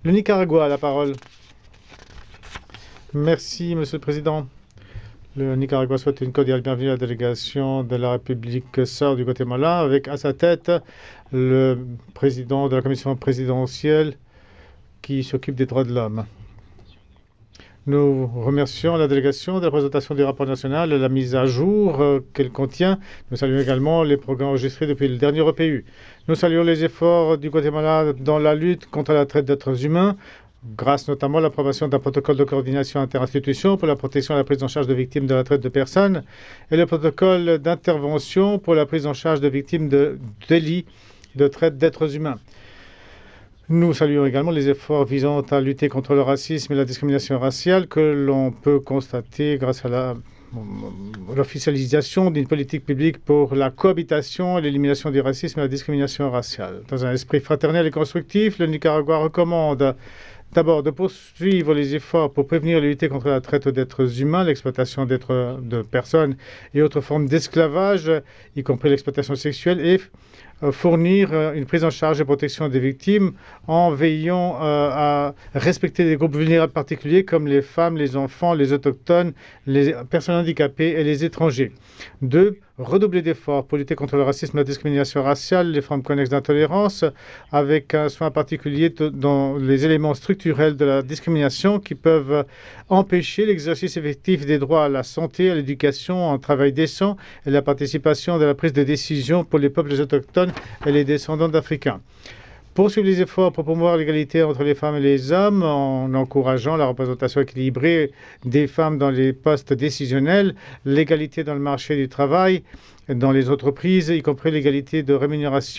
Le Nicaragua a la parole. Merci, Monsieur le Président. Le Nicaragua souhaite une cordiale bienvenue à la délégation de la République sœur du Guatemala, avec à sa tête le président de la commission présidentielle qui s'occupe des droits de l'homme. Nous remercions la délégation de la présentation du rapport national et la mise à jour qu'elle contient. Nous saluons également les progrès enregistrés depuis le dernier EPU. Nous saluons les efforts du Guatemala dans la lutte contre la traite d'êtres humains, grâce notamment à l'approbation d'un protocole de coordination interinstitution pour la protection et la prise en charge de victimes de la traite de personnes et le protocole d'intervention pour la prise en charge de victimes de délits de traite d'êtres humains. Nous saluons également les efforts visant à lutter contre le racisme et la discrimination raciale que l'on peut constater grâce à l'officialisation d'une politique publique pour la cohabitation et l'élimination du racisme et la discrimination raciale. Dans un esprit fraternel et constructif, le Nicaragua recommande d'abord de poursuivre les efforts pour prévenir et lutter contre la traite d'êtres humains, l'exploitation de personnes et autres formes d'esclavage, y compris l'exploitation sexuelle, et fournir une prise en charge et protection des victimes en veillant à respecter des groupes vulnérables particuliers comme les femmes, les enfants, les autochtones, les personnes handicapées et les étrangers. 2. Redoubler d'efforts pour lutter contre le racisme et la discrimination raciale, les formes connexes d'intolérance, avec un soin particulier dans les éléments structurels de la discrimination qui peuvent empêcher l'exercice effectif des droits à la santé, à l'éducation, à un travail décent et la participation de la prise de décision pour les peuples autochtones et les descendants d'Africains. Poursuivre les efforts pour promouvoir l'égalité entre les femmes et les hommes en encourageant la représentation équilibrée des femmes dans les postes décisionnels, l'égalité dans le marché du travail, dans les entreprises, y compris l'égalité de rémunération